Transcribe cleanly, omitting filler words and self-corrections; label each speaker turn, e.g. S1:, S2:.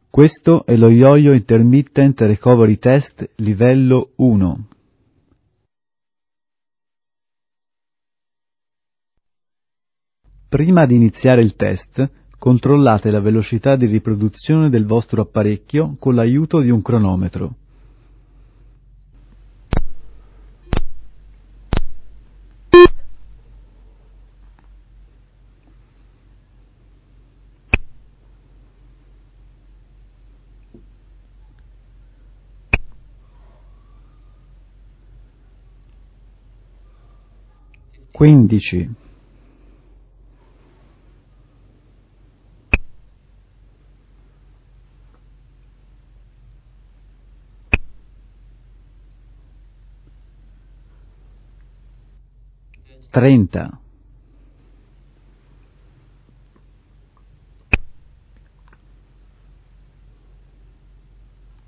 S1: Questo è lo Yo-Yo Intermittent Recovery Test livello 1. Prima di iniziare il test, controllate la velocità di riproduzione del vostro apparecchio con l'aiuto di un cronometro. Quindici, 30,